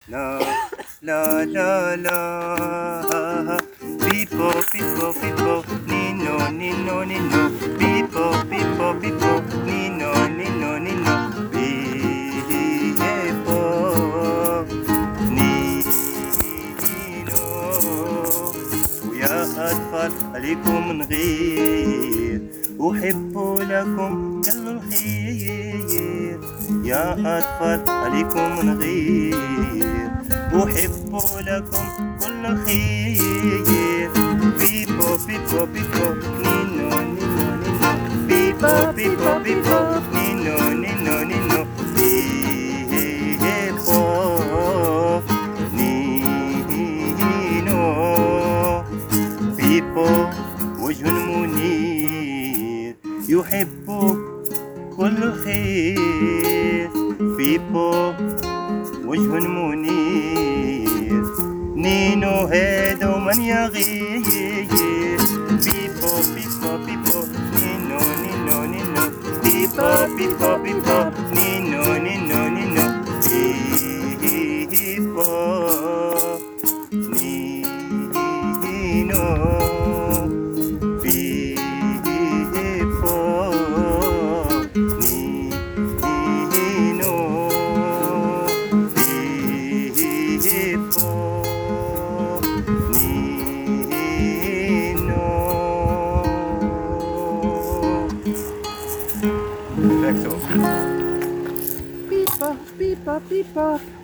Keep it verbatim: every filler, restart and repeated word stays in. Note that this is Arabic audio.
La la la la. Pipo pipo pipo. Nino nino nino. Pipo pipo pipo. Nino nino nino. Pipo nino. ويا أطفال عليكم نغير أحب لكم كل الخير. يا أطفال عليكم نغير أحب لكم كل الخير. بيبو بيبو بيبو نينو نينو نينو. بيبو بيبو بيبو نينو نينو نينو. بيبو نينو. بيبو وجه منير يحب كل الخير. بيبو وجه منير. نينو هذا ومن يغير. بيبو بيبو بيبو نينو نينو نينو. بيبو بيبو بيبو نينو نينو نينو. بيبو نينو. Perfecto. Pipa, pipa, pipa.